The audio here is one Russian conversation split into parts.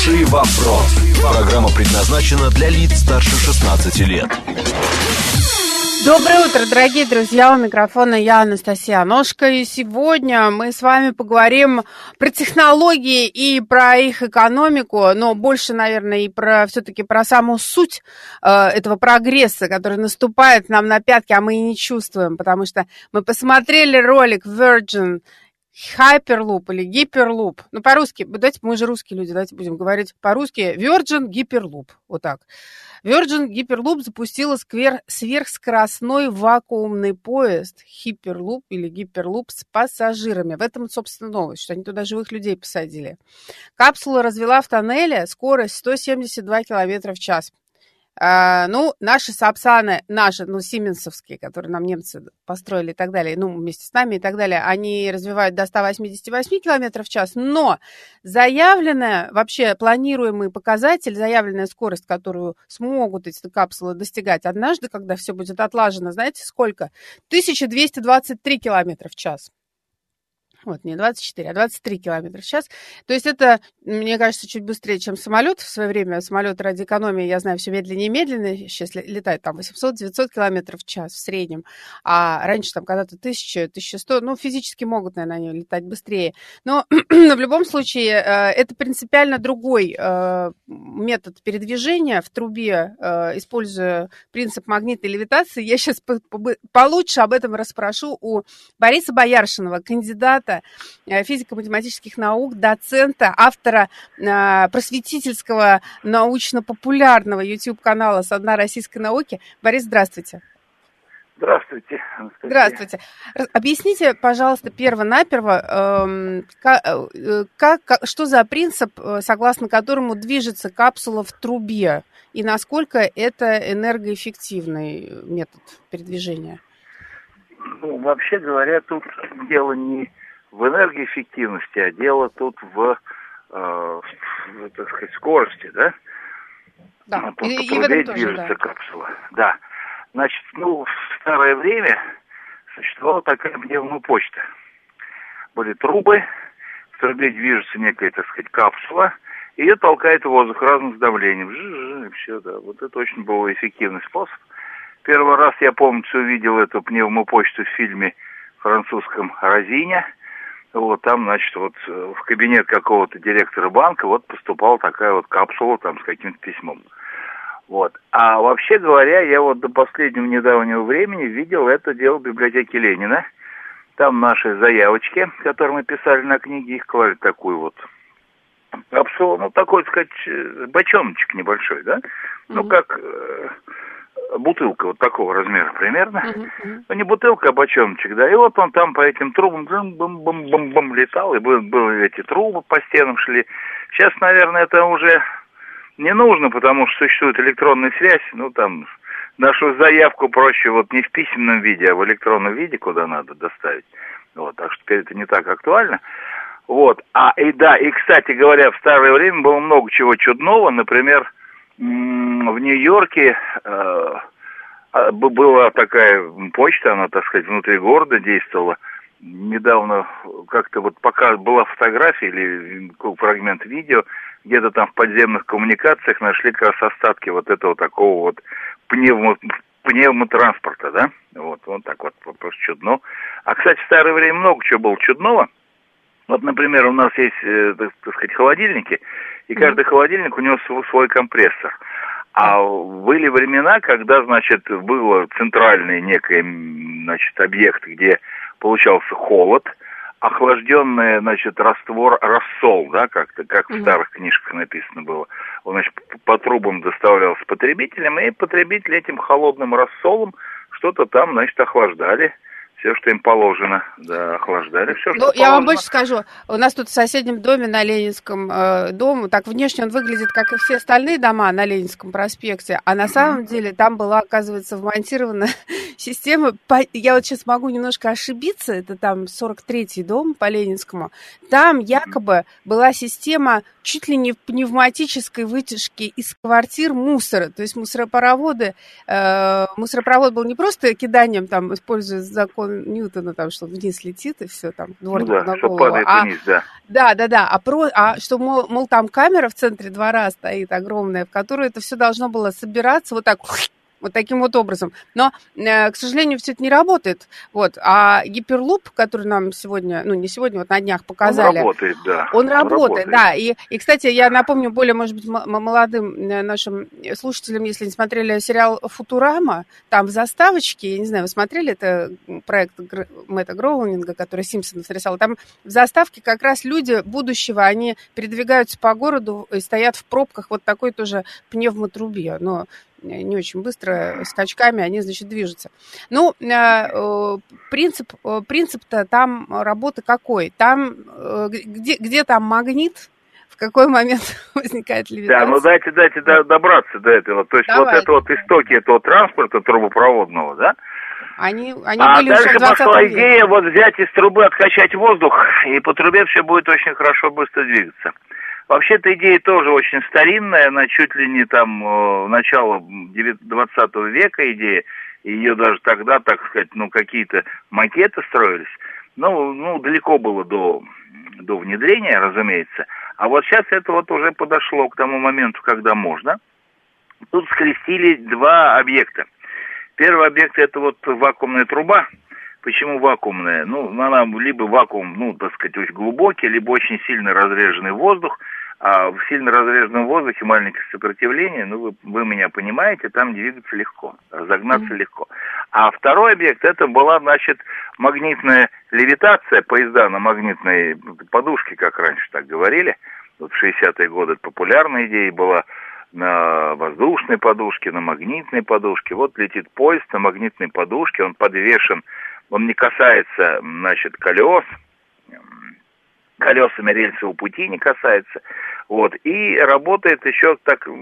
Слушай вопрос. Программа предназначена для лиц старше 16 лет. Доброе утро, дорогие друзья, у микрофона я, Анастасия Аношка, и сегодня мы с вами поговорим про технологии и про их экономику, но больше, наверное, и все-таки про саму суть этого прогресса, который наступает нам на пятки, а мы и не чувствуем, потому что мы посмотрели ролик Virgin Hyperloop или Hyperloop, ну по-русски, давайте, мы же русские люди, давайте будем говорить по-русски, Virgin Hyperloop, вот так. Virgin Hyperloop запустила сверхскоростной вакуумный поезд Hyperloop или Hyperloop с пассажирами. В этом, собственно, новость, что они туда живых людей посадили. Капсула развела в тоннеле скорость 172 км в час. Наши Сапсаны, сименсовские, которые нам немцы построили и так далее, вместе с нами и так далее, они развивают до 188 км в час, но заявленная, вообще планируемый показатель, заявленная скорость, которую смогут эти капсулы достигать однажды, когда все будет отлажено, знаете сколько? 1223 км в час. Вот, не 24, а 23 км в час. То есть это, мне кажется, чуть быстрее, чем самолет. В свое время самолет ради экономии, я знаю, все медленнее и медленнее. Сейчас летает там 800-900 км в час в среднем. А раньше там когда-то 1000-1100, физически могут, наверное, они летать быстрее. Но в любом случае это принципиально другой метод передвижения в трубе, используя принцип магнитной левитации. Я сейчас получше об этом расспрошу у Бориса Бояршинова, кандидата физико-математических наук, доцента, автора просветительского научно-популярного YouTube-канала «Со дна российской науки». Борис, здравствуйте. Здравствуйте, Анастасия. Здравствуйте. Объясните, пожалуйста, перво-наперво, что за принцип, согласно которому движется капсула в трубе, и насколько это энергоэффективный метод передвижения? Вообще говоря, тут дело не в энергоэффективности, а дело тут в скорости, да? Да, по трубе движется капсула. Да. Значит, в старое время существовала такая пневмопочта. Были трубы, в трубе движется некая, капсула, и ее толкает в воздух разным давлением. И все, да. Вот это очень был эффективный способ. Первый раз, я помню, увидел эту пневмопочту в фильме французском «Розиня». Там, в кабинет какого-то директора банка поступала такая капсула с каким-то письмом. А вообще говоря, я до последнего недавнего времени видел это дело в библиотеке Ленина. Там наши заявочки, которые мы писали на книге, их клали такую капсулу, такой, бочоночек небольшой, да? Как бутылка такого размера примерно. Не бутылка, а бочоночек, да. И он там по этим трубам бум-бум-бум-бум летал, и были эти трубы по стенам шли. Сейчас, наверное, это уже не нужно, потому что существует электронная связь. Нашу заявку проще не в письменном виде, а в электронном виде, куда надо доставить. Так что теперь это не так актуально. И, кстати говоря, в старое время было много чего чудного. Например, в Нью-Йорке была такая почта, она, внутри города действовала. Недавно пока была фотография или фрагмент видео, где-то там в подземных коммуникациях нашли как раз остатки этого такого пневмотранспорта, да? Просто чудно. А, кстати, в старое время много чего было чудного. Например, у нас есть, холодильники, и каждый холодильник, у него свой компрессор. А были времена, когда, был центральный некий, объект, где получался холод, охлажденный, рассол, да, как в старых книжках написано было. Он, по трубам доставлялся потребителям, и потребители этим холодным рассолом что-то там, охлаждали. Все, что им положено, да, охлаждали, все, что положено. Я вам больше скажу, у нас тут в соседнем доме на Ленинском дому, так внешне он выглядит, как и все остальные дома на Ленинском проспекте, а на самом деле там была, оказывается, вмонтирована система, я сейчас могу немножко ошибиться, это там 43-й дом по Ленинскому, там якобы была система чуть ли не пневматической вытяжки из квартир мусора, то есть мусоропровод был не просто киданием, используя закон Ньютона, там, что вниз летит, и все, там, дворнику на что голову. падает вниз, да. Да. А что, мол, там камера в центре двора стоит огромная, в которую это все должно было собираться вот так, вот таким вот образом. Но, к сожалению, все это не работает. Вот. А гиперлуп, который нам сегодня, не сегодня, вот на днях показали. Он работает, да. Он работает, да. И, кстати, я напомню более, может быть, молодым нашим слушателям, если не смотрели сериал «Футурама», там в заставочке, я не знаю, вы смотрели, это проект Мэтта Гроунинга, который Симпсонов рисовал, там в заставке как раз люди будущего, они передвигаются по городу и стоят в пробках вот такой тоже пневмотрубе, но не очень быстро, скачками они, значит, движутся. Ну, принцип-то там работы какой? Там, где там магнит, в какой момент возникает левитация? Да, дайте добраться до этого. То есть Давайте. вот истоки этого транспорта трубопроводного, да? Они были дальше уже в 20 пошла веке. идея вот взять из трубы, откачать воздух, и по трубе все будет очень хорошо, быстро двигаться. Вообще-то идея тоже очень старинная, она чуть ли не там начала 20 века идея, ее даже тогда, так сказать, какие-то макеты строились. Ну, далеко было до внедрения, разумеется. А вот сейчас это вот уже подошло к тому моменту, когда можно. Тут скрестили два объекта. Первый объект — это вот вакуумная труба. Почему вакуумная? Она либо вакуум, так сказать, очень глубокий, либо очень сильно разреженный воздух. А в сильно разреженном воздухе маленькое сопротивление, вы меня понимаете, там двигаться легко, разогнаться легко. А второй объект, это была, значит, магнитная левитация, поезда на магнитной подушке, как раньше так говорили. Вот в 60-е годы это популярная идея была, на воздушной подушке, на магнитной подушке. Вот летит поезд на магнитной подушке, он подвешен, он не касается, значит, колесами рельсового пути не касается. Вот. И работает еще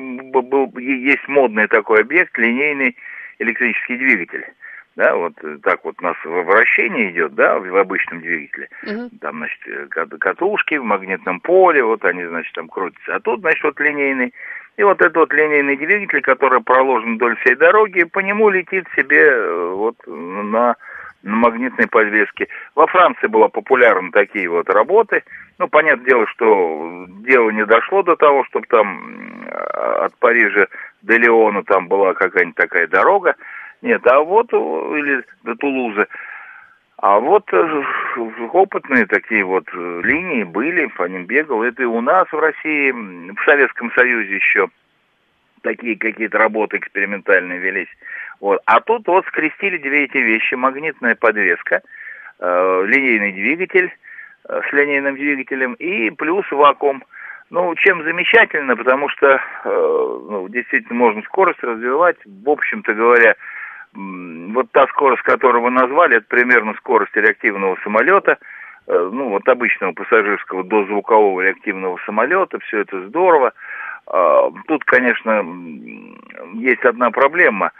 есть модный такой объект, линейный электрический двигатель. Да, вот так вот у нас вращение идет, да, в обычном двигателе. Там, значит, катушки в магнитном поле, вот они, значит, там крутятся. А тут, значит, вот линейный. И вот этот вот линейный двигатель, который проложен вдоль всей дороги, по нему летит себе вот на магнитной подвеске. Во Франции была популярны такие вот работы. Понятное дело, что дело не дошло до того, чтобы там от Парижа до Лиона там была какая-нибудь такая дорога. Нет, или до Тулузы. А вот опытные такие вот линии были, по ним бегал. Это и у нас в России, в Советском Союзе еще такие какие-то работы экспериментальные велись. Вот. А тут вот скрестили две эти вещи. Магнитная подвеска, линейный двигатель с линейным двигателем и плюс вакуум. Чем замечательно, потому что действительно можно скорость развивать. В общем-то говоря, вот та скорость, которую вы назвали, это примерно скорость реактивного самолета, обычного пассажирского до звукового реактивного самолета, все это здорово. Тут, конечно, есть одна проблема,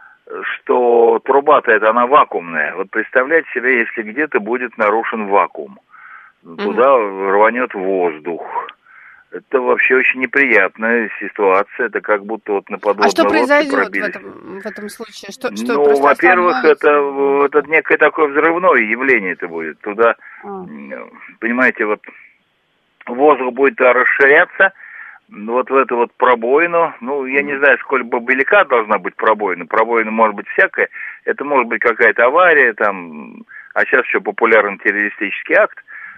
что труба-то она вакуумная. Вот представляете себе, если где-то будет нарушен вакуум, туда рванет воздух. Это вообще очень неприятная ситуация. Это как будто вот на подводной лодке пробились. А что произойдет в этом случае? Во-первых, это некое такое взрывное явление это будет. Туда, понимаете, вот воздух будет расширяться, вот в эту вот пробоину. Я не знаю, сколько бы велика должна быть пробоина. Пробоина может быть всякая. Это может быть какая-то авария, там, а сейчас еще популярен террористический акт.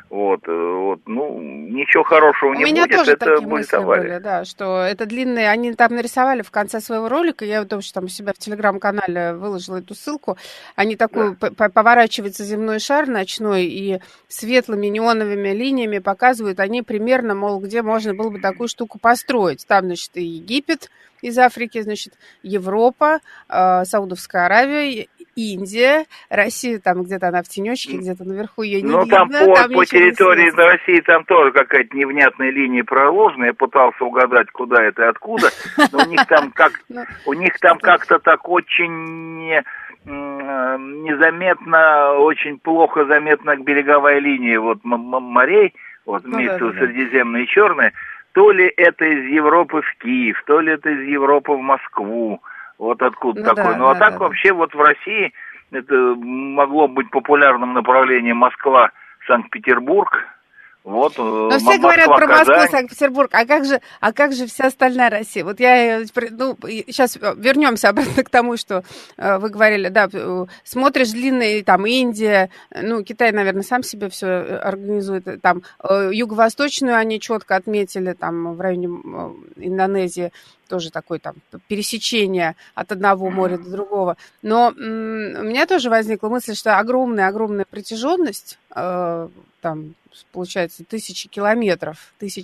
Ничего хорошего не будет. У меня тоже это такие будет мысли авария. были, да, что это длинные, они там нарисовали в конце своего ролика, я тоже там у себя в телеграм-канале выложила эту ссылку, они такой, поворачивается земной шар ночной и светлыми неоновыми линиями показывают, они примерно, мол, где можно было бы такую штуку построить. Там, значит, и Египет из Африки, значит, Европа, Саудовская Аравия, Индия, Россия, там где-то она в тенечке, где-то наверху ее не видно. Там по территории России там тоже какая-то невнятная линия проложена. Я пытался угадать, куда это и откуда. Но у них там как-то так очень незаметно, очень плохо заметна береговая линия морей, имеется Средиземное и Черное. То ли это из Европы в Киев, то ли это из Европы в Москву. Вот откуда такое. Так вообще вот в России это могло быть популярным направлением Москва-Санкт-Петербург. Вот, но все говорят про Москву, Санкт-Петербург, а как же вся остальная Россия? Вот я, сейчас вернемся обратно к тому, что вы говорили, да, смотришь длинные, там, Индия, ну, Китай, наверное, сам себе все организует, там, юго-восточную они четко отметили, там, в районе Индонезии, тоже такое там пересечение от одного моря до другого. Но у меня тоже возникла мысль, что огромная протяженность, там, получается, тысячи километров.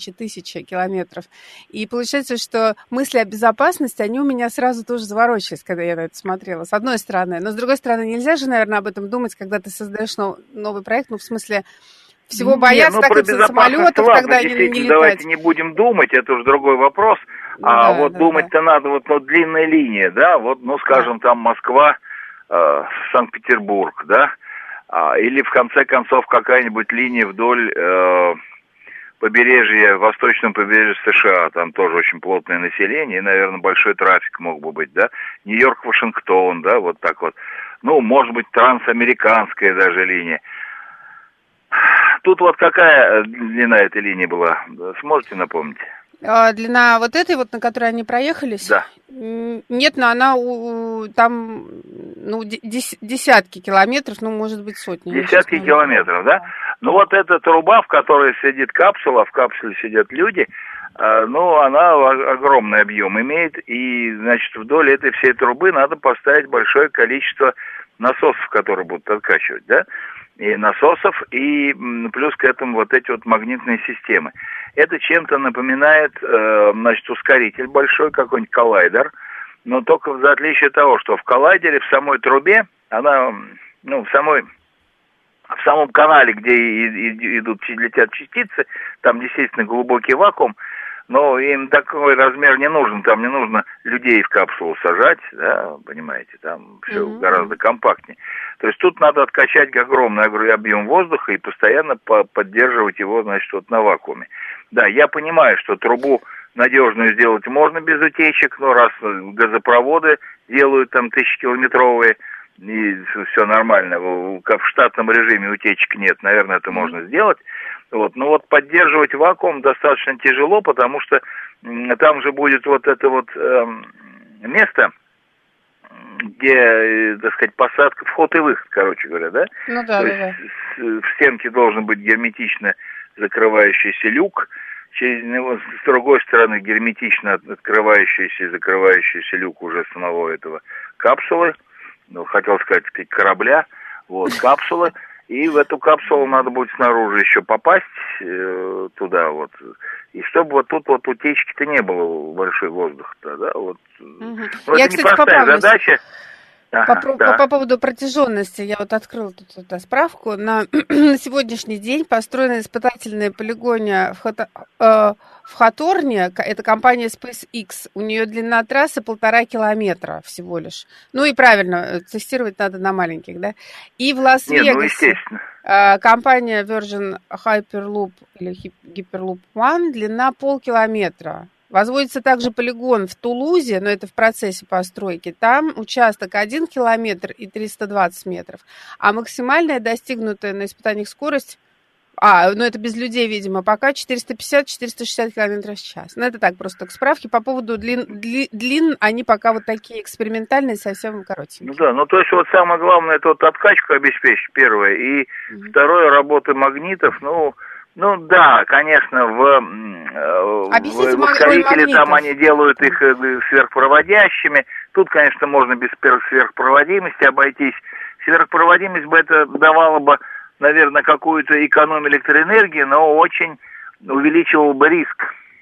И получается, что мысли о безопасности, они у меня сразу тоже заворочились, когда я на это смотрела, с одной стороны. Но с другой стороны, нельзя же, наверное, об этом думать, когда ты создаешь новый проект, ну, в смысле, всего бояться, так как самолетов, когда не летать. Давайте не будем думать, это уже другой вопрос. Думать-то надо, длинная линия, да, скажем, там Москва, Санкт-Петербург, да, или в конце концов какая-нибудь линия вдоль побережья, восточного побережья США, там тоже очень плотное население, и, наверное, большой трафик мог бы быть, да, Нью-Йорк-Вашингтон, да, вот так вот, ну, может быть, трансамериканская даже линия. Тут вот какая длина этой линии была, сможете напомнить? Длина вот этой вот, на которой они проехались? Да. Нет, но она там, ну, десятки километров, ну, может быть, сотни. Десятки километров, да? Ну, вот эта труба, в которой сидит капсула, в капсуле сидят люди, она огромный объем имеет, и, значит, вдоль этой всей трубы надо поставить большое количество насосов, которые будут откачивать, да? И насосов, и плюс к этому вот эти вот магнитные системы. Это чем-то напоминает, ускоритель большой, какой-нибудь коллайдер, но только за отличие того, что в коллайдере, в самой трубе, она, в самом канале, где летят частицы, там действительно глубокий вакуум, но им такой размер не нужен, там не нужно людей в капсулу сажать, да, понимаете, там все гораздо компактнее. То есть тут надо откачать огромный объем воздуха и постоянно поддерживать его, значит, вот на вакууме. Да, я понимаю, что трубу надежную сделать можно без утечек, но раз газопроводы делают там 1000-километровые, и все нормально, в штатном режиме утечек нет, наверное, это можно сделать. Вот. Но вот поддерживать вакуум достаточно тяжело, потому что там же будет вот это вот место, где, так сказать, посадка, вход и выход, короче говоря, да? Ну да, то есть в стенке должен быть герметично закрывающийся люк, через него с другой стороны герметично открывающийся и закрывающийся люк уже самого этого капсулы, хотел сказать, корабля, вот, капсулы. И в эту капсулу надо будет снаружи еще попасть туда вот. И чтобы вот тут вот утечки-то не было большой воздуха-то, да, вот. Но я, это кстати, непростая задача. По поводу протяженности, я вот открыла тут справку. На сегодняшний день построено испытательное полигоне в Хаторне, это компания SpaceX. У нее длина трассы 1,5 километра всего лишь. Ну и правильно, тестировать надо на маленьких, да? И в Лас-Вегасе компания Virgin Hyperloop или Hyperloop One, длина 0,5 километра. Возводится также полигон в Тулузе, но это в процессе постройки. Там участок 1 километр и 320 метров. А максимальная достигнутая на испытаниях скорость, это без людей, видимо, пока 450-460 километров в час. Ну, это так, просто к справке. По поводу длин, они пока вот такие экспериментальные, совсем коротенькие. То есть вот самое главное, это вот откачку обеспечить, первое. И второе, работа магнитов, да, конечно, в ускорителе там они делают их сверхпроводящими. Тут, конечно, можно без сверхпроводимости обойтись. Сверхпроводимость бы это давала бы, наверное, какую-то экономию электроэнергии, но очень увеличивал бы риск.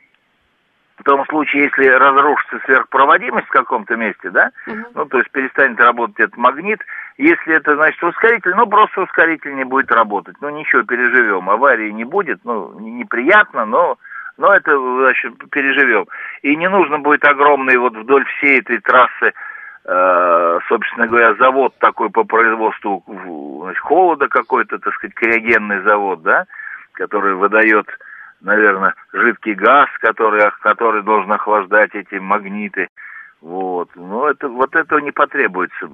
В том случае, если разрушится сверхпроводимость в каком-то месте, да, то есть перестанет работать этот магнит, если это, значит, ускоритель, просто ускоритель не будет работать. Ничего, переживем, аварии не будет, неприятно, но это, значит, переживем. И не нужно будет огромный вот вдоль всей этой трассы, собственно говоря, завод такой по производству, значит, холода какой-то, так сказать, криогенный завод, да, который выдает, наверное, жидкий газ, который должен охлаждать эти магниты. Вот. Но этого не потребуется.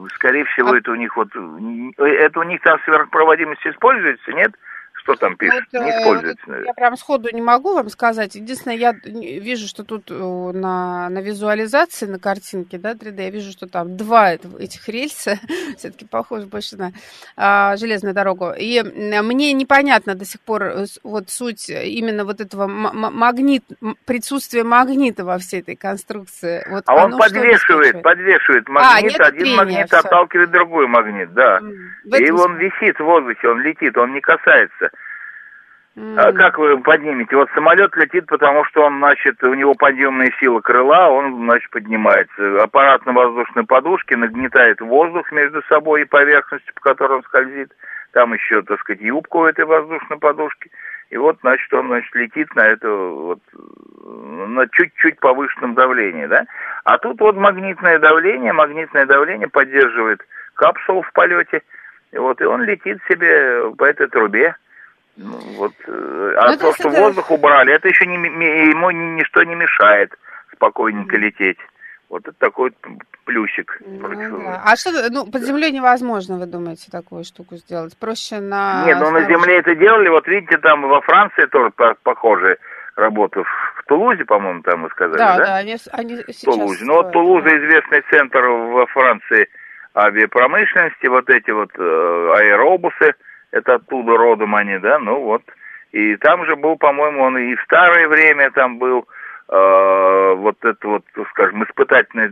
скорее всего, это у них это у них там сверхпроводимость используется, нет? Что там пишет? Не используется, наверное. Я прям сходу не могу вам сказать. Единственное, я вижу, что тут на визуализации, на картинке, да, 3D, я вижу, что там два этих рельса, все-таки похоже больше на железную дорогу. И мне непонятно до сих пор вот суть именно вот этого присутствия магнита во всей этой конструкции. Вот а он подвешивает магнит, один магнит отталкивает другой магнит, да. И он висит в воздухе, он летит, он не касается. А как вы поднимете? Вот самолет летит, потому что он, значит, у него подъемная сила крыла, он, значит, поднимается. Аппарат на воздушной подушке нагнетает воздух между собой и поверхностью, по которой он скользит. Там еще, так сказать, юбка у этой воздушной подушки. И вот, значит, он, значит, летит на это вот, на чуть-чуть повышенном давлении, да? А тут вот магнитное давление поддерживает капсулу в полете, и вот, и он летит себе по этой трубе. Вот, то, что воздух убрали, это еще ему ничто не мешает спокойненько лететь. Вот это такой плюсик. Да. А что, под землей невозможно, вы думаете, такую штуку сделать? Проще на... Нет, на земле это делали, вот видите, там во Франции тоже похожая работа. В Тулузе, по-моему, там вы сказали, да? Да, они сейчас... Тулузе. Ну, вот Тулуза известный центр во Франции авиапромышленности, вот эти вот аэробусы, это оттуда родом они, да, ну вот. И там же был, по-моему, он и в старое время там был вот это вот, скажем, испытательные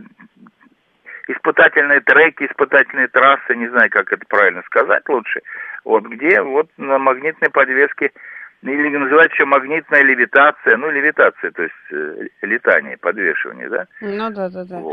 треки, испытательные трассы, не знаю, как это правильно сказать лучше, вот где вот на магнитной подвеске, или называется еще магнитная левитация, левитация, то есть летание, подвешивание, да? Ну да.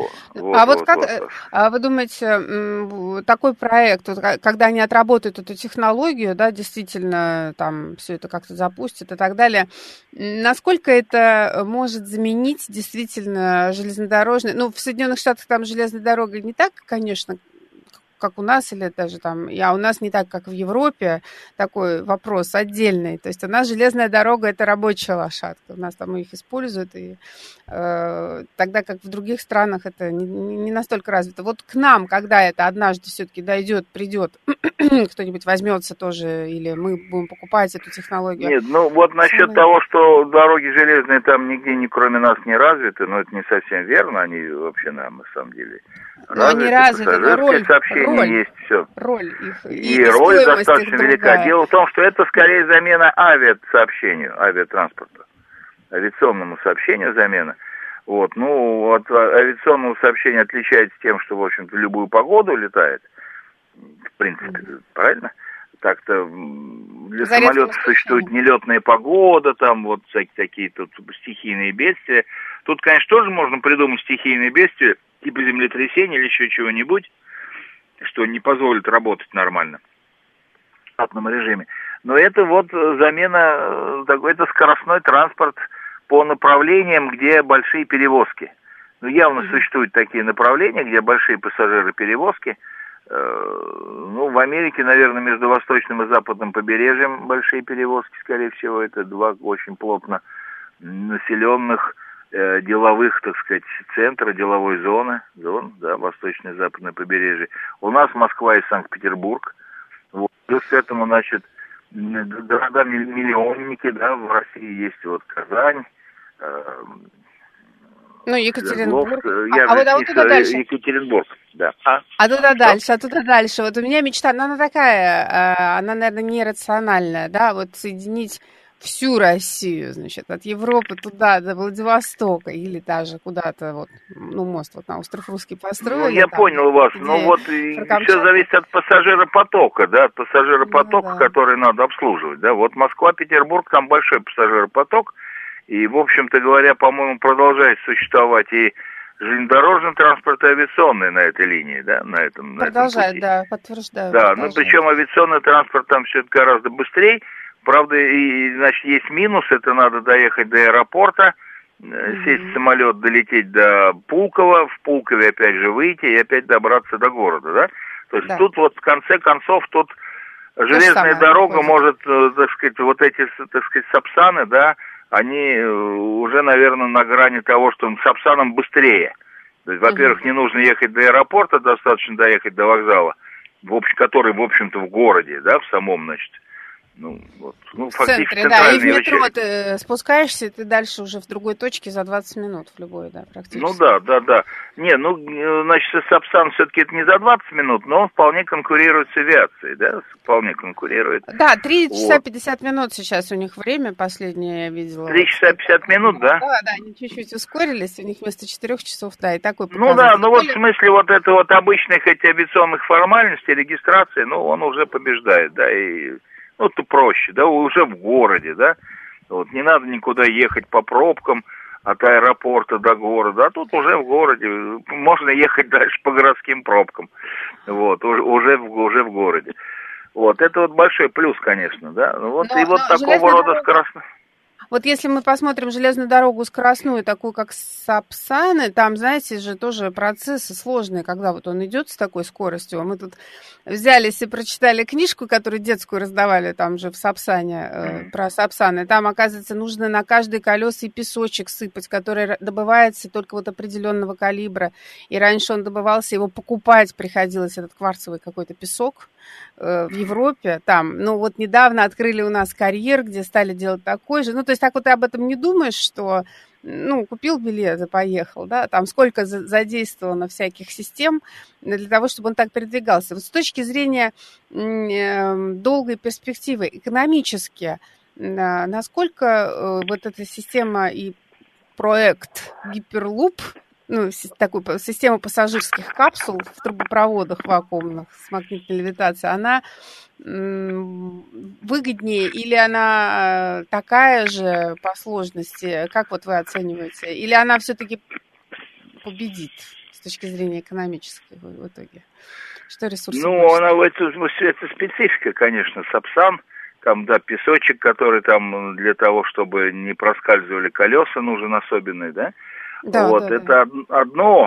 А вы думаете, такой проект, вот, когда они отработают эту технологию, да, действительно там все это как-то запустят и так далее, насколько это может заменить действительно железнодорожные, в Соединенных Штатах там железная дорога не так, конечно, как у нас, или даже там, у нас не так, как в Европе, такой вопрос отдельный. То есть у нас железная дорога – это рабочая лошадка. У нас там их используют, и тогда как в других странах это не настолько развито. Вот к нам, когда это однажды все-таки придет, кто-нибудь возьмется тоже, или мы будем покупать эту технологию. Нет, вот насчет того, что дороги железные там нигде, кроме нас, не развиты, это не совсем верно, они вообще нам, на самом деле, они развиты, но роль есть все. Роль их. И роль достаточно велика. Дело в том, что это скорее замена авиатранспорту, авиационному сообщению замена. Вот, от авиационного сообщения отличается тем, что, в общем-то, в любую погоду летает. В принципе, правильно? Так-то для самолетов существует нелетная погода, там вот всякие такие тут стихийные бедствия. Тут, конечно, тоже можно придумать стихийные бедствия, типа землетрясения или еще чего-нибудь, что не позволит работать нормально в штатном режиме. Но это вот замена, это скоростной транспорт по направлениям, где большие перевозки. Явно существуют такие направления, где большие пассажироперевозки. В Америке, наверное, между восточным и западным побережьем большие перевозки, скорее всего, это два очень плотно населенных деловых, так сказать, центра, деловой зоны, восточное и западное побережье. У нас Москва и Санкт-Петербург. Вот. Плюс к этому, значит, города-миллионники, да, в России есть вот Казань, Екатеринбург. Вот туда дальше. Екатеринбург, да. Туда дальше. Вот у меня мечта, она такая, она, наверное, нерациональная, да, вот соединить всю Россию, значит, от Европы туда, до Владивостока, или даже куда-то, мост на остров Русский построили. Я понял вас, все зависит от пассажиропотока, да, который надо обслуживать, да, вот Москва-Петербург, там большой пассажиропоток, и, в общем-то говоря, по-моему, продолжает существовать и железнодорожный транспорт, и авиационный на этой линии, да, на этом продолжает, да, подтверждаю. Да, причем авиационный транспорт там все это гораздо быстрее. Правда, значит, есть минус, это надо доехать до аэропорта, сесть в самолет, долететь до Пулково, в Пулкове опять же выйти и опять добраться до города, да? То есть тут вот в конце концов, железная дорога может, так сказать, вот эти, так сказать, сапсаны, да, они уже, наверное, на грани того, что сапсаном быстрее, То есть, во-первых, не нужно ехать до аэропорта, достаточно доехать до вокзала, который, в общем-то, в городе, да, в самом, значит, в центре, да, и в метро ты спускаешься, и ты дальше уже в другой точке за 20 минут в любой, да, практически. Да. Значит, Сапсан все-таки это не за 20 минут, но он вполне конкурирует с авиацией, да, вполне конкурирует. Да, 3 часа 50 минут сейчас у них время, последнее я видела. 3 часа 50 минут, да? Да, они чуть-чуть ускорились, у них вместо 4 часов, да, и такой показатель. В смысле это обычных авиационных формальностей, регистрации, он уже побеждает, да, и... это проще, да, уже в городе, да, не надо никуда ехать по пробкам от аэропорта до города, а тут уже в городе, можно ехать дальше по городским пробкам, уже в городе. Это большой плюс, конечно, да, такого рода скоростной. Вот если мы посмотрим железную дорогу скоростную, такую как Сапсаны, там, знаете же, тоже процессы сложные, когда он идет с такой скоростью. Мы тут взялись и прочитали книжку, которую детскую раздавали там же в Сапсане, про Сапсаны. Там, оказывается, нужно на каждые колеса и песочек сыпать, который добывается только определенного калибра. И раньше он добывался, его покупать приходилось, этот кварцевый какой-то песок в Европе. Там, недавно открыли у нас карьер, где стали делать такой же. То есть так ты об этом не думаешь, что, купил билет и поехал, да, там сколько задействовано всяких систем для того, чтобы он так передвигался. С точки зрения долгой перспективы, экономически, насколько эта система и проект Гиперлуп, такую систему пассажирских капсул в трубопроводах вакуумных с магнитной левитацией, она выгоднее или она такая же по сложности? Как вы оцениваете? Или она все-таки победит с точки зрения экономической в итоге? Что ресурсы? Это специфика, конечно, Сапсан. Там, да, песочек, который там для того, чтобы не проскальзывали колеса, нужен особенный, да? Это одно.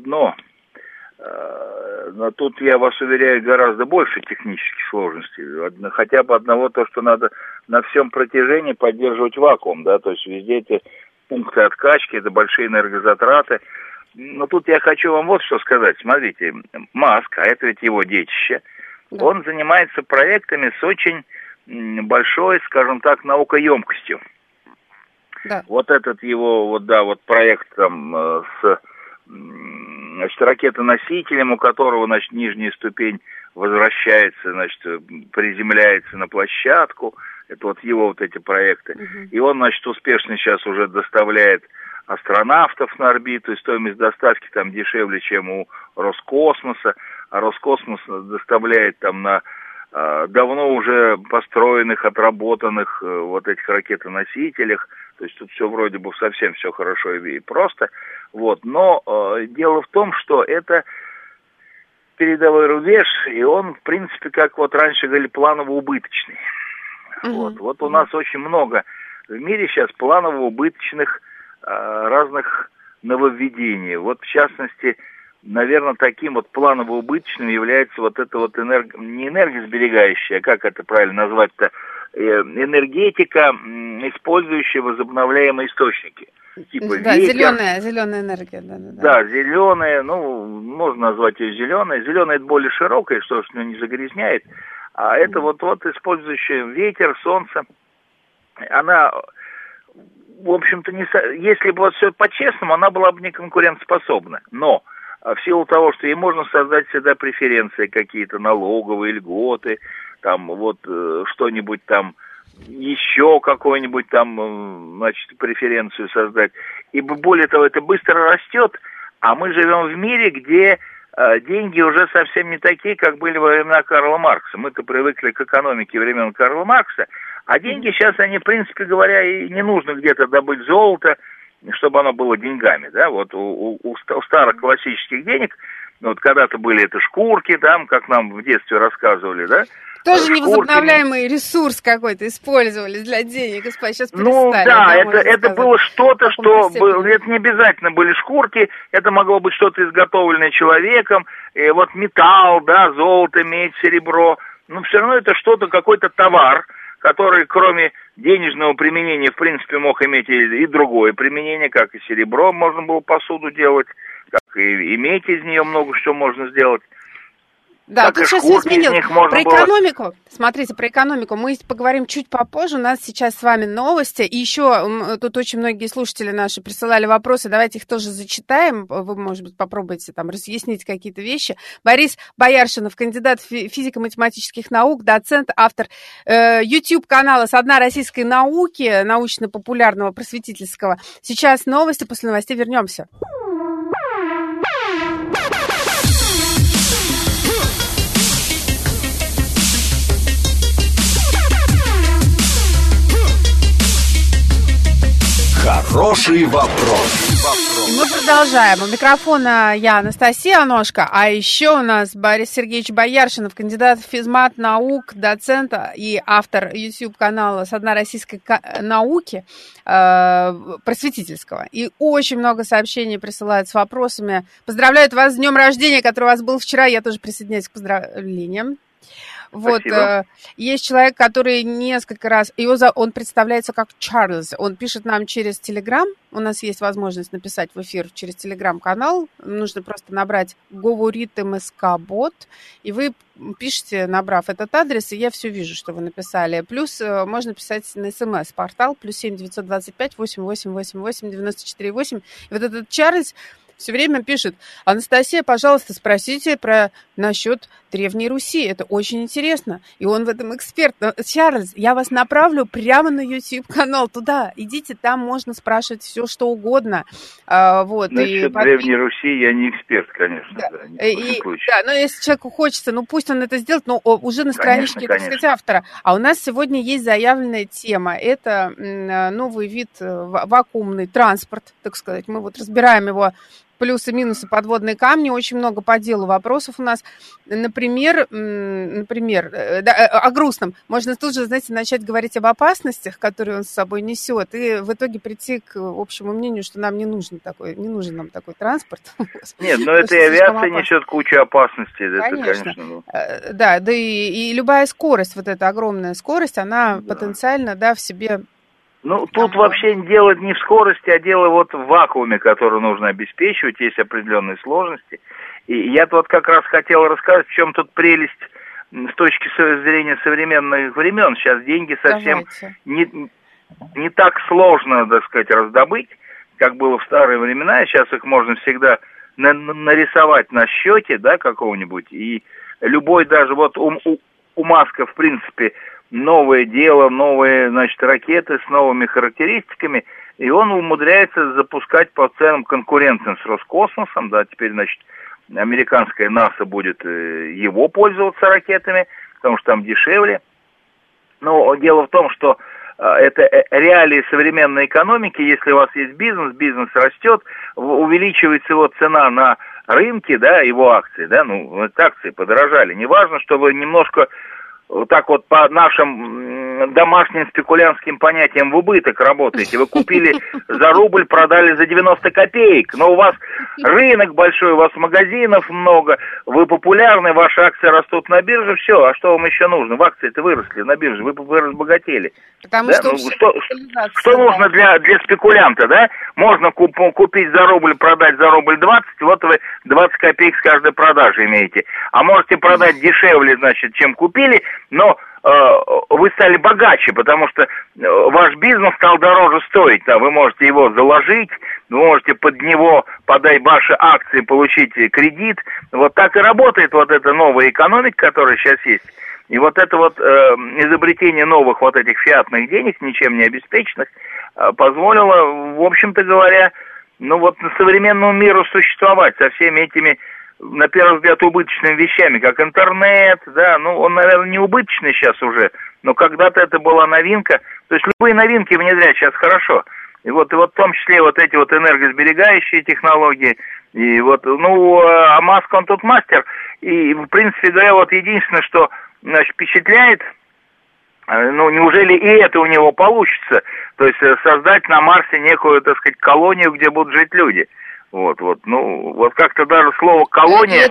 Но тут, я вас уверяю, гораздо больше технических сложностей. Хотя бы одного то, что надо на всем протяжении поддерживать вакуум, да, то есть везде эти пункты откачки, это большие энергозатраты. Но тут я хочу вам вот что сказать. Смотрите, Маск, а это ведь его детище, он занимается проектами с очень большой, скажем так, наукоемкостью. Да. Этот его, проект там с ракетоносителем, у которого, нижняя ступень возвращается, приземляется на площадку. Это его эти проекты. И он, успешно сейчас уже доставляет астронавтов на орбиту, и стоимость доставки там дешевле, чем у Роскосмоса. А Роскосмос доставляет там на давно уже построенных, отработанных этих ракетоносителях. То есть тут все вроде бы совсем все хорошо и просто. Но дело в том, что это передовой рубеж, и он, в принципе, как раньше говорили, планово-убыточный. У нас очень много в мире сейчас планово-убыточных разных нововведений. В частности, наверное, таким планово-убыточным является не энергосберегающая, как это правильно назвать-то, энергетика, использующая возобновляемые источники. Типа ветер. Зеленая энергия. Да, зеленая, можно назвать ее зеленой. Зеленая это более широкая, что не загрязняет. А это использующая ветер, солнце, она, в общем-то, если бы все по-честному, она была бы не конкурентоспособна. Но в силу того, что ей можно создать всегда преференции какие-то, налоговые льготы, там что-нибудь там, еще какую-нибудь там, преференцию создать. И более того, это быстро растет, а мы живем в мире, где деньги уже совсем не такие, как были во времена Карла Маркса. Мы-то привыкли к экономике времен Карла Маркса, а деньги сейчас, они, в принципе говоря, и не нужно где-то добыть золото, чтобы оно было деньгами, да, у старых классических денег, когда-то были это шкурки, там, как нам в детстве рассказывали, да. Тоже невозобновляемый ресурс какой-то использовали для денег, сейчас перестали. Это было что-то, это не обязательно были шкурки, это могло быть что-то изготовленное человеком, металл, да, золото, медь, серебро, но все равно это что-то, какой-то товар, который, кроме денежного применения, в принципе, мог иметь и другое применение, как и серебро, можно было посуду делать, как и медь из нее много что можно сделать. Да, тут сейчас все изменилось. Про экономику, смотрите, про экономику мы поговорим чуть попозже. У нас сейчас с вами новости. И еще тут очень многие слушатели наши присылали вопросы. Давайте их тоже зачитаем. Вы, может быть, попробуйте там разъяснить какие-то вещи. Борис Бояршинов, кандидат физико-математических наук, доцент, автор YouTube-канала «Со дна российской науки», научно-популярного, просветительского. Сейчас новости, после новостей вернемся. Хороший вопрос. Мы продолжаем. У микрофона я, Анастасия Аношка, а еще у нас Борис Сергеевич Бояршинов, кандидат физмат наук, доцент и автор YouTube-канала «Со дна российской науки», просветительского. И очень много сообщений присылают с вопросами. Поздравляют вас с днем рождения, который у вас был вчера. Я тоже присоединяюсь к поздравлениям. Вот, есть человек, который несколько раз, он представляется как Чарльз, он пишет нам через Телеграм, у нас есть возможность написать в эфир через Телеграм-канал, нужно просто набрать «Говорит МСК-бот», и вы пишете, набрав этот адрес, и я все вижу, что вы написали. Плюс можно писать на СМС-портал, +7 925 8888 94 8, и вот этот Чарльз все время пишет: Анастасия, пожалуйста, спросите насчет Древней Руси. Это очень интересно. И он в этом эксперт. Но, Чарльз, я вас направлю прямо на YouTube-канал. Туда идите, там можно спрашивать все, что угодно. Вот. Насчет Древней Руси я не эксперт, конечно. Да, но если человеку хочется, пусть он это сделает, но уже на страничке, так сказать, автора. А у нас сегодня есть заявленная тема. Это новый вид, вакуумный транспорт, так сказать. Мы вот разбираем его плюсы, минусы, подводные камни. Очень много по делу вопросов у нас. Например, о грустном. Можно тут же, знаете, начать говорить об опасностях, которые он с собой несет, и в итоге прийти к общему мнению, что нам не нужен нам такой транспорт. Нет, но это и авиация несет кучу опасностей. Конечно. Да, и любая скорость, вот эта огромная скорость, она потенциально, в себе... Тут вообще дело не в скорости, а дело вот в вакууме, который нужно обеспечивать, есть определенные сложности. И я вот как раз хотел рассказать, в чем тут прелесть с точки зрения современных времен. Сейчас деньги совсем не так сложно, так сказать, раздобыть, как было в старые времена. Сейчас их можно всегда нарисовать на счете, какого-нибудь. И любой даже у Маска, в принципе, новое дело, новые, ракеты с новыми характеристиками, и он умудряется запускать по ценам конкурентным с Роскосмосом, теперь, американская НАСА будет его пользоваться ракетами, потому что там дешевле. Но дело в том, что это реалии современной экономики. Если у вас есть бизнес растет, увеличивается его цена на рынке, его акции, акции подорожали. Неважно, что вы немножко так вот по нашим домашним спекулянтским понятиям в убыток работаете. Вы купили за рубль, продали за 90 копеек, но у вас рынок большой, у вас магазинов много, вы популярны, ваши акции растут на бирже, все, а что вам еще нужно? В акции-то выросли на бирже, вы разбогатели. Потому что нужно для спекулянта, Можно купить за рубль, продать за рубль 20, вот вы 20 копеек с каждой продажи имеете. А можете продать дешевле, чем купили, но вы стали богаче, потому что ваш бизнес стал дороже стоить. Вы можете его заложить, вы можете под него подать ваши акции, получить кредит. Вот так и работает вот эта новая экономика, которая сейчас есть. И вот это изобретение новых этих фиатных денег, ничем не обеспеченных, позволило, в общем-то говоря, современному миру существовать со всеми этими, на первый взгляд, убыточными вещами, как интернет, он, наверное, не убыточный сейчас уже, но когда-то это была новинка. То есть любые новинки внедрять сейчас хорошо. И вот в том числе эти энергосберегающие технологии. И а Маск, он тут мастер. И, в принципе говоря, единственное, что впечатляет, неужели и это у него получится? То есть создать на Марсе некую, колонию, где будут жить люди. Вот, ну, вот как-то даже слово «колония».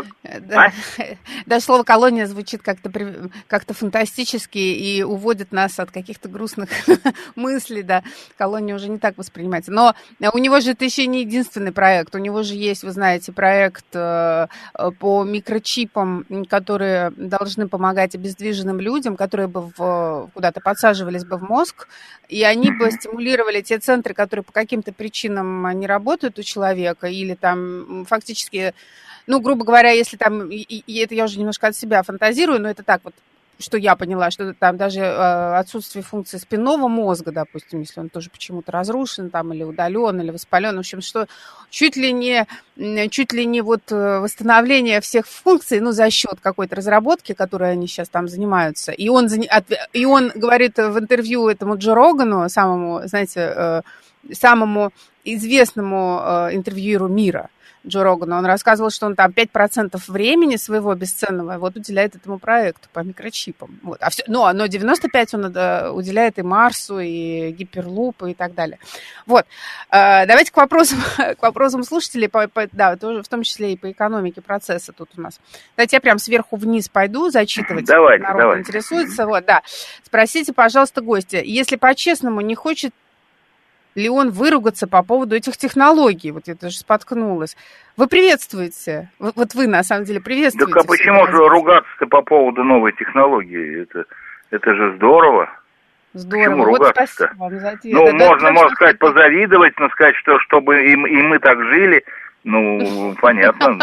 Даже слово «колония» звучит как-то фантастически и уводит нас от каких-то грустных мыслей, да. Колония уже не так воспринимается. Но у него же это еще не единственный проект. У него же есть, вы знаете, проект по микрочипам, которые должны помогать обездвиженным людям, которые бы куда-то подсаживались бы в мозг, и они бы стимулировали те центры, которые по каким-то причинам не работают у человека, или там фактически, ну, грубо говоря, если там, и это я уже немножко от себя фантазирую, но это так вот, что я поняла, что там даже отсутствие функции спинного мозга, допустим, если он тоже почему-то разрушен там, или удален, или воспален, в общем, что чуть ли не вот восстановление всех функций, ну, за счет какой-то разработки, которой они сейчас там занимаются. И он говорит в интервью этому Джо Рогану, самому, знаете, самому известному интервьюеру мира, Джо Рогану, он рассказывал, что он там 5% времени своего бесценного вот уделяет этому проекту по микрочипам. Вот. Но 95% он уделяет и Марсу, и Гиперлупу, и так далее. Вот. Давайте к вопросам слушателей, да, тоже, в том числе и по экономике процесса тут у нас. Давайте я прям сверху вниз пойду зачитывать. Народ интересуется. Вот, да. Спросите, пожалуйста, гостя, если по-честному, не хочет ли он выругаться по поводу этих технологий? Вот я даже споткнулась. Вы приветствуете? Вот вы, на самом деле, приветствуете. Так а почему же ругаться-то по поводу новой технологии? Это же здорово. Здорово. Почему вот ругаться-то? Спасибо вам за ответ. Ну, можно сказать, позавидовать, но сказать, что чтобы и мы так жили, ну, понятно.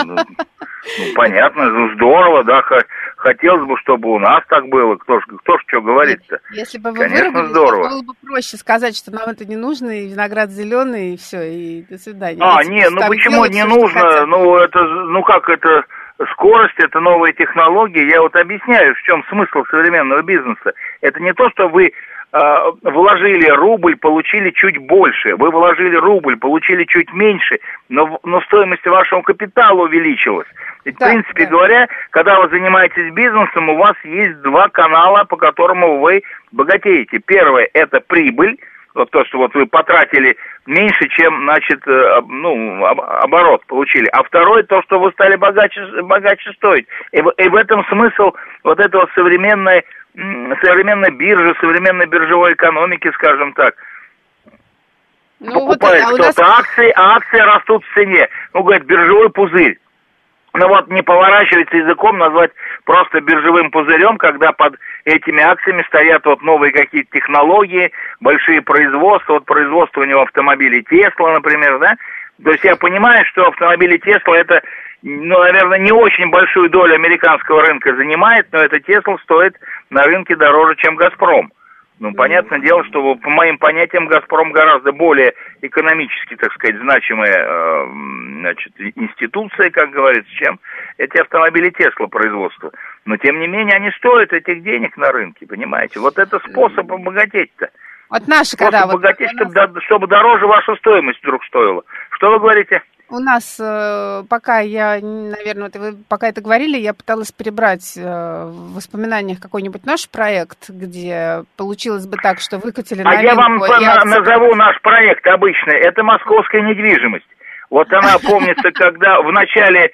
Понятно, здорово, да, хотелось бы, чтобы у нас так было. Кто ж что говорит-то? Если бы вы Конечно, выругались, здорово. было бы проще сказать, что нам это не нужно, и виноград зеленый, и все, и до свидания. Почему не нужно? Как это... Скорость – это новые технологии. Я вот объясняю, в чем смысл современного бизнеса. Это не то, что вы вложили рубль, получили чуть больше. Вы вложили рубль, получили чуть меньше, но стоимость вашего капитала увеличилась. Ведь, в принципе говоря, когда вы занимаетесь бизнесом, у вас есть два канала, по которому вы богатеете. Первое – это прибыль. Вот то, что вот вы потратили меньше, чем, значит, оборот получили. А второе, то, что вы стали богаче стоить. И в этом смысл вот этого современной биржи, современной биржевой экономики, скажем так. Покупает кто-то акции, а акции растут в цене. Говорит, биржевой пузырь. Не поворачивается языком назвать просто биржевым пузырем, когда под этими акциями стоят новые какие-то технологии, большие производства, производство у него автомобилей Тесла, например, да? То есть я понимаю, что автомобили Тесла это, наверное, не очень большую долю американского рынка занимает, но эта Тесла стоит на рынке дороже, чем Газпром. Понятное дело, что по моим понятиям Газпром гораздо более экономически, так сказать, значимая институция, как говорится, чем эти автомобили Тесла производства. Но, тем не менее, они стоят этих денег на рынке, понимаете? Вот это способ обогатеть-то. Обогатеть, чтобы дороже ваша стоимость вдруг стоила. Что вы говорите? У нас, пока вы пока это говорили, я пыталась перебрать в воспоминаниях какой-нибудь наш проект, где получилось бы так, что выкатили новинку. А я вам назову наш проект обычный. Это московская недвижимость. Вот она, помнится, когда в начале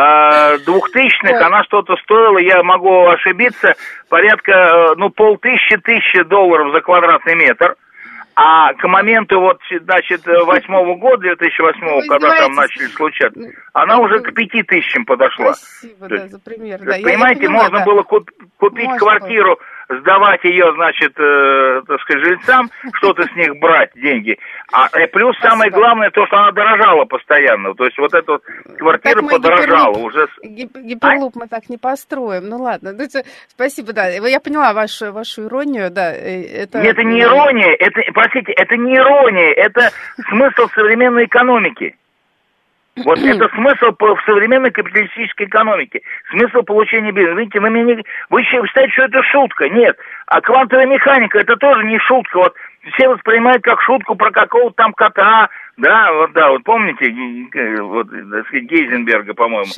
2000-х она что-то стоила, я могу ошибиться, порядка, $1500 за квадратный метр. А к моменту, 2008 года, 2008, когда там начали случаться, она уже к 5000 подошла. Спасибо, за пример. Понимаете, можно было купить квартиру, сдавать ее, жильцам, что-то с них брать, деньги. Плюс самое главное, то, что она дорожала постоянно. То есть эта квартира подорожала уже. Гиперлуп мы так не построим. Ну ладно. Спасибо, да. Я поняла вашу иронию, да. Это не ирония, это не ирония, это смысл современной экономики. Это смысл в современной капиталистической экономике. Смысл получения бизнеса. Видите, вы считаете, что это шутка. Нет. А квантовая механика это тоже не шутка. Все воспринимают как шутку про какого-то там кота. Да, помните, Гейзенберга, по-моему.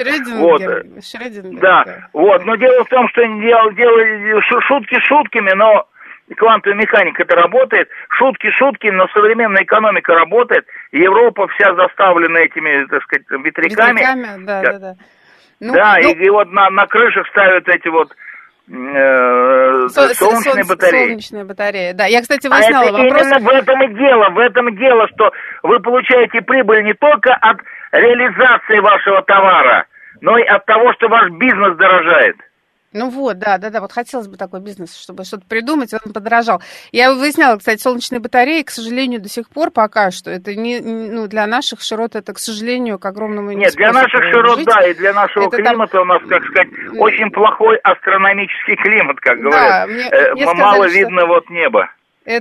Шрёдингер. Да. Но дело в том, что дело шутки шутками, но И квантовая механика это работает. Шутки, но современная экономика работает. Европа вся заставлена этими, так сказать, ветряками. Да. И вот на крышах ставят эти вот солнечные батареи. Солнечные батареи, да. Я, кстати, выясняла вопрос. Именно в этом и дело, что вы получаете прибыль не только от реализации вашего товара, но и от того, что ваш бизнес дорожает. Ну вот, да, вот хотелось бы такой бизнес, чтобы что-то придумать, он подорожал. Я выясняла, кстати, солнечные батареи, к сожалению, до сих пор пока что, это не, для наших широт, это, к сожалению, к огромному Нет, для наших широт, да, и для нашего климата у нас, как сказать, очень плохой астрономический климат, как говорят. Мало видно вот небо.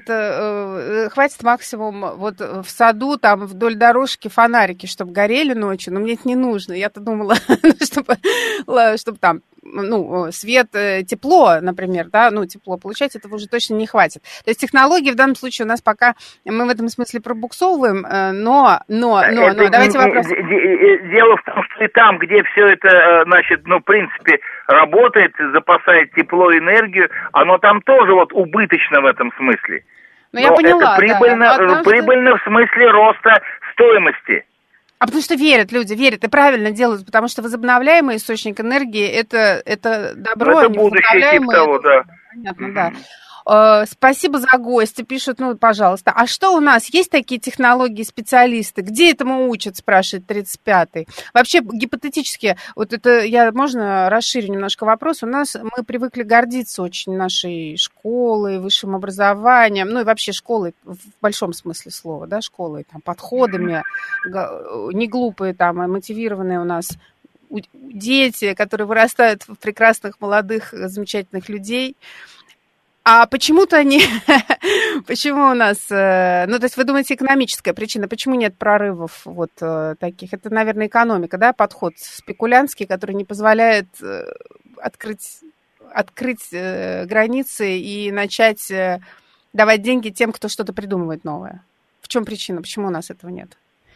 Это хватит максимум вот в саду, там вдоль дорожки фонарики, чтобы горели ночью, но мне это не нужно. Я-то думала, чтобы там, свет, тепло, например, да, тепло получать, этого уже точно не хватит. То есть технологии в данном случае у нас пока, мы в этом смысле пробуксовываем, но, давайте вопрос. Дело в том, что и там, где все это, значит, в принципе, работает, запасает тепло и энергию, оно там тоже вот убыточно в этом смысле. Но я поняла, это прибыльно в смысле роста стоимости. А потому что люди верят и правильно делают, потому что возобновляемый источник энергии это добро, это будущее типа того, да. Понятно, да. Спасибо за гости, пишут, пожалуйста. А что у нас? Есть такие технологии, специалисты? Где этому учат, спрашивает 35-й. Вообще, гипотетически, вот это, можно расширить немножко вопрос? У нас мы привыкли гордиться очень нашей школой, высшим образованием, и вообще школой в большом смысле слова, да, школой, там, подходами, не глупые, там, а мотивированные у нас дети, которые вырастают в прекрасных, молодых, замечательных людей. А почему-то почему у нас, то есть вы думаете, экономическая причина, почему нет прорывов вот таких? Это, наверное, экономика, да, подход спекулянтский, который не позволяет открыть границы и начать давать деньги тем, кто что-то придумывает новое. В чем причина? Почему у нас этого нет?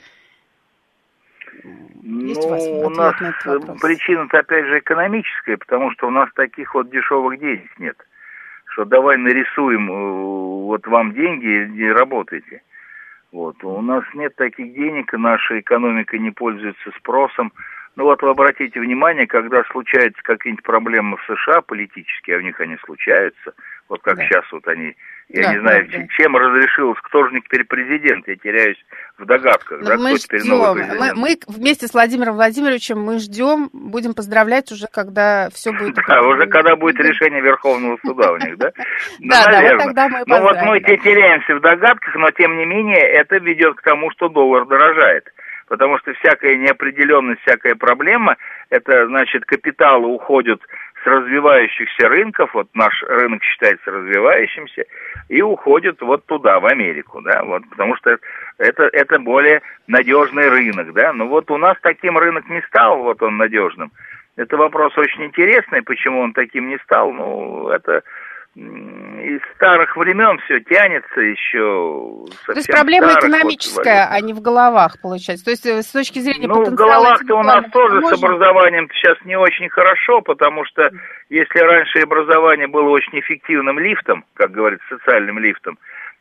Есть у вас ответ на этот вопрос? Причина-то, опять же, экономическая, потому что у нас таких вот дешевых денег нет. Что давай нарисуем вот вам деньги и работайте. Вот. У нас нет таких денег, и наша экономика не пользуется спросом. Вы обратите внимание, когда случаются какие-нибудь проблемы в США политические, а в них они случаются, вот как сейчас вот они, я не знаю, чем разрешилось, кто же не теперь президент, я теряюсь в догадках, да, кто теперь новый президент. Мы вместе с Владимиром Владимировичем мы ждем, будем поздравлять уже, когда все будет... Да, уже когда будет решение Верховного суда у них, да? Да, вот тогда мы поздравим. Вот мы теряемся в догадках, но тем не менее это ведет к тому, что доллар дорожает. Потому что всякая неопределенность, всякая проблема, это, значит, капиталы уходят с развивающихся рынков, вот наш рынок считается развивающимся, и уходят вот туда, в Америку, да, вот, потому что это более надежный рынок, да, но вот у нас таким рынок не стал, вот он надежным. Это вопрос очень интересный, почему он таким не стал, это... Из старых времен все тянется еще. То есть проблема экономическая, а не в головах, получается. То есть с точки зрения потенциала... в головах-то у нас тоже с образованием сейчас не очень хорошо, потому что если раньше образование было очень эффективным лифтом, как говорится, социальным лифтом,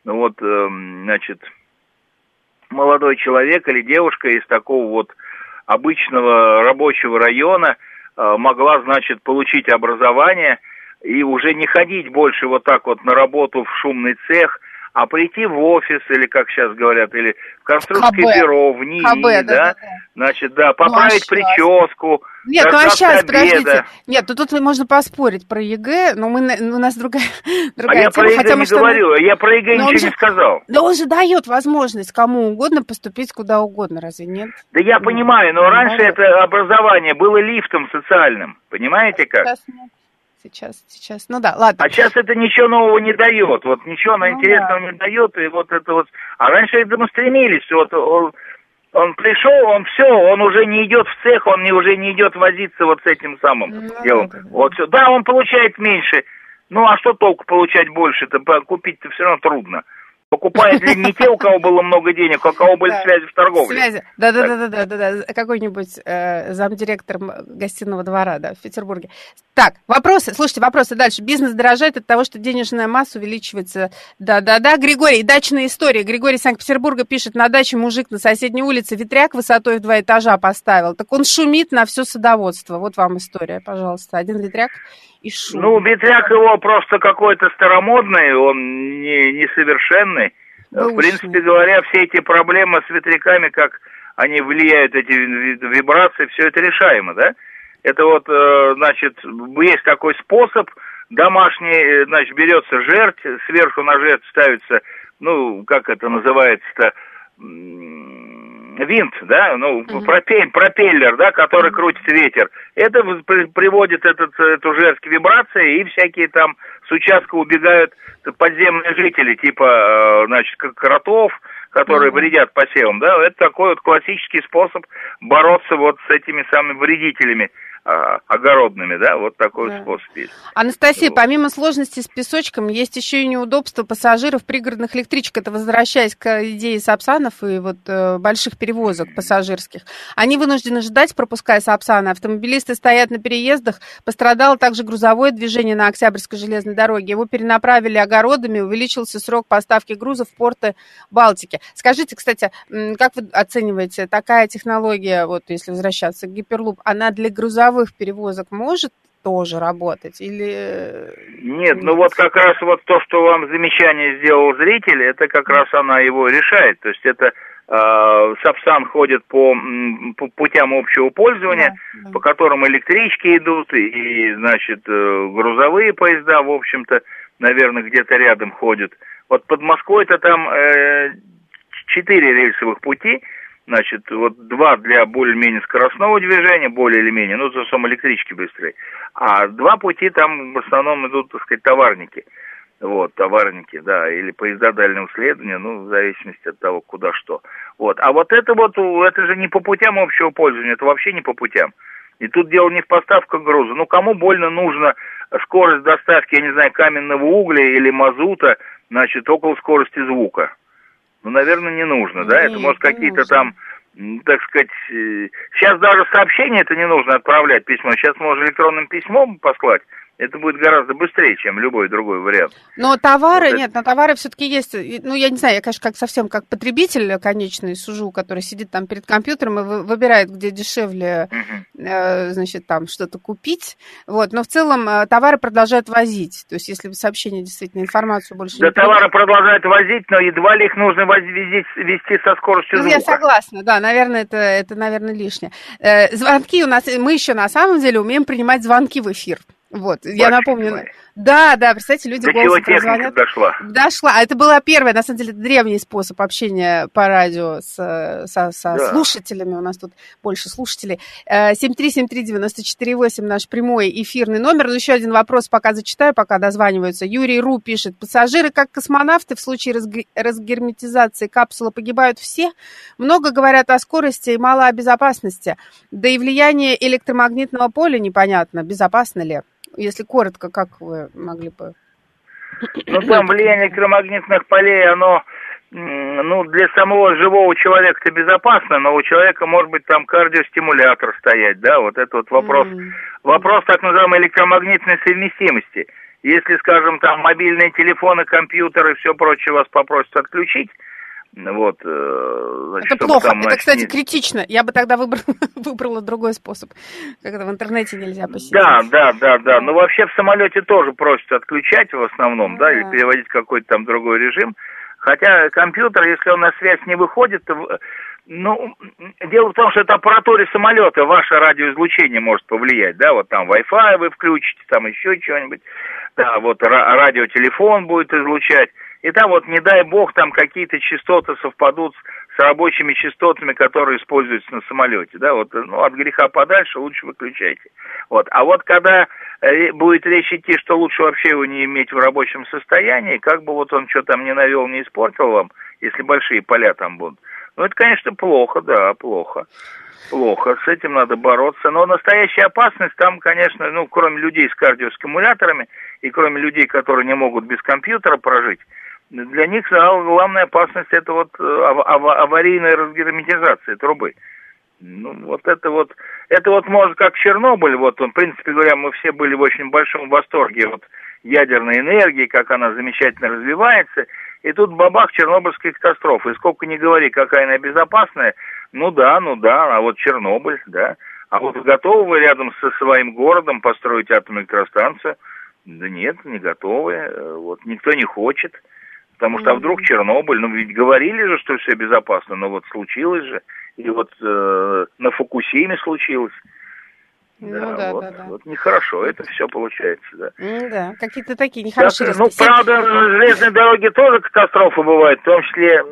значит, молодой человек или девушка из такого вот обычного рабочего района могла, значит, получить образование и уже не ходить больше вот так вот на работу в шумный цех, а прийти в офис, или, как сейчас говорят, или в конструкторское бюро, в НИИ, да, значит, да, поправить прическу, нет, сейчас, подождите. Нет, тут можно поспорить про ЕГЭ, но у нас другая тема. Я про ЕГЭ не говорю, я про ЕГЭ ничего не сказал. Да он же дает возможность кому угодно поступить куда угодно, разве нет? Да я понимаю, но раньше это образование было лифтом социальным, понимаете как? Сейчас нет. Сейчас, ладно. А сейчас это ничего нового не дает, вот ничего интересного не дает, и вот это вот... А раньше к этому стремились, вот он пришел, он уже не идет в цех, он уже не идет возиться вот с этим самым делом. Вот все. Да, он получает меньше, а что толку получать больше-то, купить-то все равно трудно. Покупают ли не те, у кого было много денег, а у кого были связи в торговле. Связи. Да. Какой-нибудь замдиректор гостиного двора, да, в Петербурге. Так, вопросы дальше. Бизнес дорожает от того, что денежная масса увеличивается. Да. Григорий, дачная история. Григорий из Санкт-Петербурга пишет, на даче мужик на соседней улице ветряк высотой в 2 этажа поставил. Так он шумит на все садоводство. Вот вам история, пожалуйста. Один ветряк и шум. Ну, ветряк его просто какой-то старомодный, он несовершенный. В принципе говоря, все эти проблемы с ветряками, как они влияют, эти вибрации, все это решаемо, да? Это вот, значит, есть такой способ домашний, значит, берется жерть, сверху на жерть ставится, ну, как это называется-то, винт, да, ну, пропеллер, да, который крутит ветер. Это приводит эту жертв к вибрации, и всякие там с участка убегают подземные жители, типа, значит, кротов, которые вредят посевам, да, это такой вот классический способ бороться вот с этими самыми вредителями огородными, да, вот такой способ есть. Анастасия, помимо сложностей с песочком, есть еще и неудобства пассажиров пригородных электричек. Это возвращаясь к идее Сапсанов и вот больших перевозок пассажирских. Они вынуждены ждать, пропуская Сапсаны. Автомобилисты стоят на переездах. Пострадало также грузовое движение на Октябрьской железной дороге. Его перенаправили огородами, увеличился срок поставки грузов в порты Балтики. Скажите, кстати, как вы оцениваете, такая технология, вот если возвращаться к Гиперлуп, она для грузовых перевозок может тоже работать или... Нет, ну вот как раз вот то, что вам замечание сделал зритель, это как раз она его решает. То есть это Сапсан ходит по путям общего пользования, по которым электрички идут, и, значит, грузовые поезда, в общем-то, наверное, где-то рядом ходят. Вот под Москвой-то там 4 рельсовых пути. Значит, вот 2 для более-менее скоростного движения, более или менее, ну, за сам электрички быстрые. А 2 пути там в основном идут, так сказать, товарники. Вот, товарники, да, или поезда дальнего следования, ну, в зависимости от того, куда что. Вот, а вот это же не по путям общего пользования, это вообще не по путям. И тут дело не в поставках груза. Ну, кому больно нужно скорость доставки, я не знаю, каменного угля или мазута, значит, около скорости звука? Ну, наверное, не нужно, да? Это, может, какие-то там, так сказать... Сейчас даже сообщение это не нужно отправлять, письмо. Сейчас можно электронным письмом послать. Это будет гораздо быстрее, чем любой другой вариант. Но товары, вот нет, но товары все-таки есть. Ну, я не знаю, я, конечно, совсем как потребитель конечный сужу, который сидит там перед компьютером и выбирает, где дешевле, значит, там что-то купить. Вот, но в целом товары продолжают возить. То есть, если сообщение действительно, информацию больше не... Да, товары продолжают возить, но едва ли их нужно вести со скоростью звука. Я согласна, да, наверное, это, наверное, лишнее. Звонки у нас, мы еще на самом деле умеем принимать звонки в эфир. Вот, я напомню. Да, представьте, люди голосом звонят. Дошла. А это была первая, на самом деле, древний способ общения по радио со слушателями. У нас тут больше слушателей. 7373948 наш прямой эфирный номер. Но еще один вопрос пока зачитаю, пока дозваниваются. Юрий Ру пишет. Пассажиры, как космонавты, в случае разгерметизации капсулы погибают все. Много говорят о скорости и мало о безопасности. Да и влияние электромагнитного поля непонятно, безопасно ли. Если коротко, как вы могли бы... Ну, там влияние электромагнитных полей, оно, ну, для самого живого человека-то безопасно, но у человека может быть там кардиостимулятор стоять, да, вот это вот вопрос. Вопрос так называемой электромагнитной совместимости. Если, скажем, там мобильные телефоны, компьютеры и все прочее вас попросят отключить, вот, значит, это плохо, это, кстати, критично. Я бы тогда выбрала другой способ, когда в интернете нельзя посидеть. Да. Ну, вообще в самолете тоже просят отключать в основном, да, или переводить в какой-то там другой режим. Хотя компьютер, если он на связь не выходит, ну, дело в том, что это аппаратуре самолета ваше радиоизлучение может повлиять, да, вот там Wi-Fi вы включите, там еще что-нибудь, да, вот радиотелефон будет излучать. И там вот, не дай бог, там какие-то частоты совпадут с рабочими частотами, которые используются на самолете, да, вот, ну, от греха подальше лучше выключайте. Вот, а вот когда будет речь идти, что лучше вообще его не иметь в рабочем состоянии, как бы вот он что там не навел, не испортил вам, если большие поля там будут, ну, это, конечно, плохо, да, плохо, с этим надо бороться, но настоящая опасность там, конечно, ну, кроме людей с кардиостимуляторами и кроме людей, которые не могут без компьютера прожить, Для них главная опасность — это вот аварийная разгерметизация трубы. Ну, это вот может как Чернобыль, вот, в принципе говоря, мы все были в очень большом восторге от ядерной энергии, как она замечательно развивается, и тут бабах, Чернобыльская катастрофа, и сколько ни говори, какая она безопасная, ну да, а вот Чернобыль, да, а вот готовы вы рядом со своим городом построить атомную электростанцию? Да нет, не готовы, вот, никто не хочет, потому что, а вдруг Чернобыль, ну ведь говорили же, что все безопасно, но вот случилось же. И вот на Фукусиме случилось. Вот нехорошо это все получается, да. Да, какие-то такие нехорошие риски. Ну, правда, на железной дороге тоже катастрофы бывают, в том числе,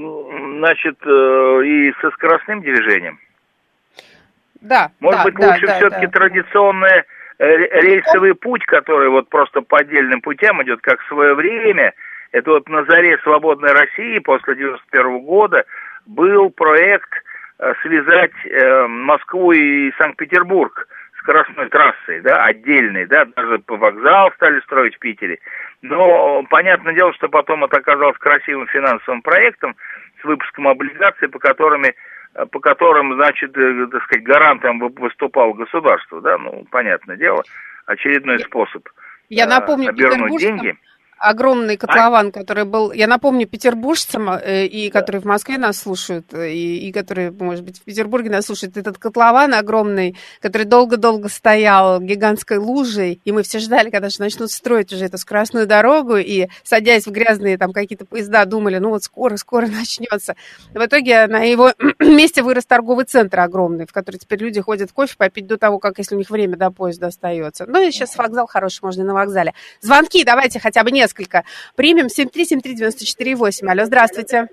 и со скоростным движением. Да. Может быть, лучше все-таки традиционный рельсовый путь, который вот просто по отдельным путям идет, как в свое время. Это вот на заре свободной России после 91 года был проект связать Москву и Санкт-Петербург скоростной трассой, да, отдельной, да, даже по вокзал стали строить в Питере. Но понятное дело, что потом это оказалось красивым финансовым проектом с выпуском облигаций, по которым, значит, так сказать, гарантом выступало государство, да, ну, понятное дело, очередной способ обернуть деньги. Огромный котлован, который был, я напомню, петербуржцам, и которые в Москве нас слушают, и которые, может быть, в Петербурге нас слушают, этот котлован огромный, который долго-долго стоял гигантской лужей, и мы все ждали, когда же начнут строить уже эту скоростную дорогу, и, садясь в грязные там какие-то поезда, думали, ну вот скоро начнется. В итоге на его месте вырос торговый центр огромный, в который теперь люди ходят кофе попить до того, как, если у них время до поезда остается. Ну и сейчас вокзал хороший, можно и на вокзале. Звонки давайте хотя бы несколько примем. 7373948. Алло, здравствуйте.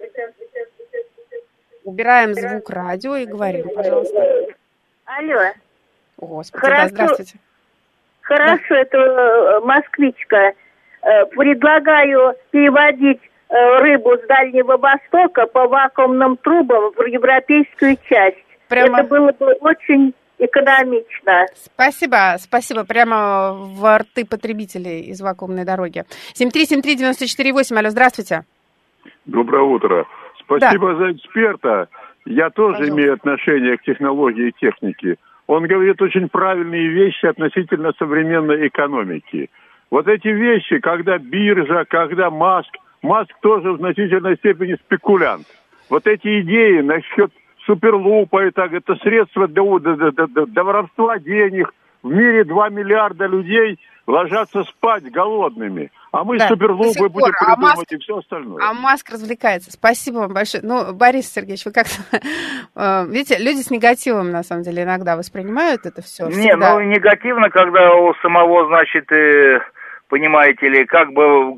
Убираем звук радио и говорим, пожалуйста. Алло. Господи, да, здравствуйте. Хорошо, да. Это москвичка. Предлагаю переводить рыбу с Дальнего Востока по вакуумным трубам в европейскую часть. Это было бы очень экономично. Спасибо. Прямо в рты потребителей из вакуумной дороги. 7373948. Алло, здравствуйте. Доброе утро. Спасибо за эксперта. Я тоже имею отношение к технологии и технике. Он говорит очень правильные вещи относительно современной экономики. Вот эти вещи, когда биржа, когда Маск тоже в значительной степени спекулянт. Вот эти идеи насчет суперлупа, это средство для воровства денег. В мире 2 миллиарда людей ложатся спать голодными. А мы суперлупы будем придумывать и все остальное. А Маск развлекается. Спасибо вам большое. Ну, Борис Сергеевич, вы как-то... Видите, люди с негативом, на самом деле, иногда воспринимают это все. Не, ну, негативно, когда у самого, значит, понимаете ли, как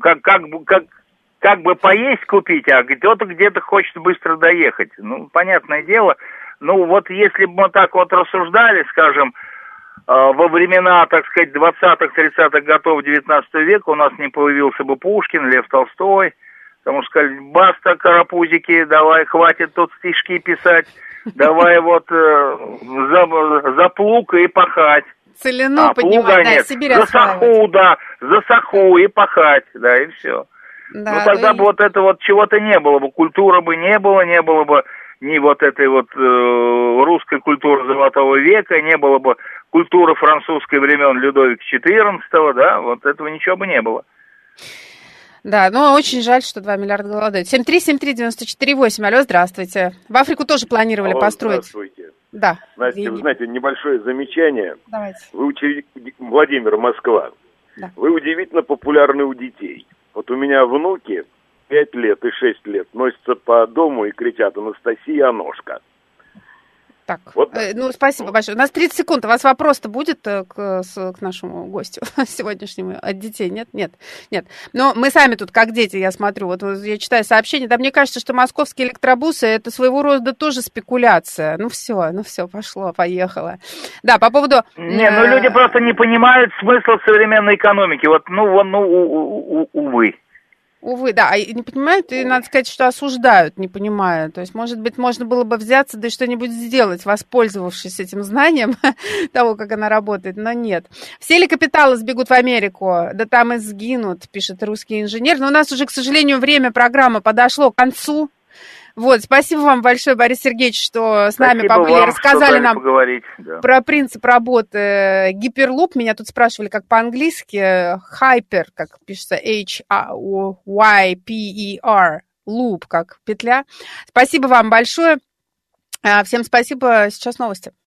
бы поесть купить, а кто-то где-то хочет быстро доехать. Ну, понятное дело. Ну, вот если бы мы так вот рассуждали, скажем, во времена, так сказать, 20-30-х годов 19 века у нас не появился бы Пушкин, Лев Толстой, потому что сказали, баста, карапузики, давай, хватит тут стишки писать, давай вот за плуг и пахать. Целину поднимать, да, Сибирь осваивать. За саху и пахать, да, и все. Да, ну, тогда бы вот это вот чего-то не было бы, культуры бы не было бы ни вот этой вот русской культуры Золотого века, не было бы культуры французской времен Людовика XIV, да, вот этого ничего бы не было. Да, но очень жаль, что 2 миллиарда голодают. 7373948, алло, здравствуйте. В Африку тоже планировали построить. Здравствуйте. Да. Настя, вы знаете, небольшое замечание. Давайте. Владимир, Москва. Да. Вы удивительно популярны у детей. Вот у меня внуки 5 лет и 6 лет носятся по дому и кричат: Анастасия, Аношка. Так, вот. Ну, спасибо большое. У нас 30 секунд. У вас вопрос-то будет к нашему гостю сегодняшнему от детей? Нет. Но мы сами тут, как дети, я смотрю, вот я читаю сообщения, да мне кажется, что московские электробусы — это своего рода тоже спекуляция. Ну все, поехало. Да, по поводу... люди просто не понимают смысла современной экономики. Вот, увы. Увы, да, и не понимают, и надо сказать, что осуждают, не понимая. То есть, может быть, можно было бы взяться, да и что-нибудь сделать, воспользовавшись этим знанием того, как она работает, но нет. Все ли капиталы сбегут в Америку? Да там и сгинут, пишет русский инженер. Но у нас уже, к сожалению, время программы подошло к концу. Вот, спасибо вам большое, Борис Сергеевич, что с нами побыли, рассказали нам про принцип работы гиперлуп. Меня тут спрашивали, как по-английски, hyper, как пишется, H-Y-P-E-R, loop, как петля. Спасибо вам большое. Всем спасибо. Сейчас новости.